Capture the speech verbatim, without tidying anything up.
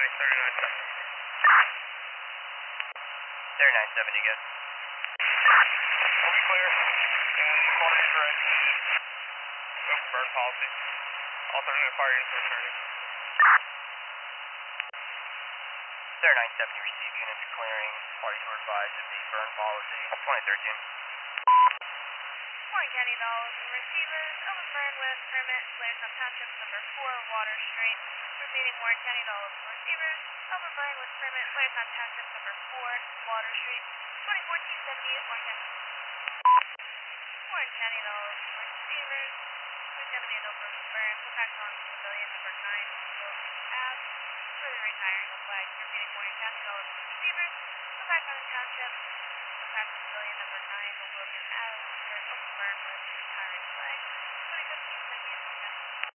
thirty-nine seventy. thirty-nine seventy, good. We'll be clear, and quantity is right. Open burn policy. Alternative fire units are returning. thirty-nine seventy, receive units clearing. Parties were advised of the burn policy. twenty thirteen. Morning, County Dolls and receivers. Open burn with permit. Flares on Township number four, Water Street. Repeating, Warren County Dolls and receivers. Open burn with permit. Flares on Township number four, Water Street. twenty fourteen seventy-eight, Warren County. Warren County Dolls and receivers. There's going to be an open burn. Impact on civilian number nine, Wilson Ave. Further retiring of flags. Repeating, Warren County Dolls and receivers. Impact on Township. Impact civilian number nine, Wilson Ave. For an open burn with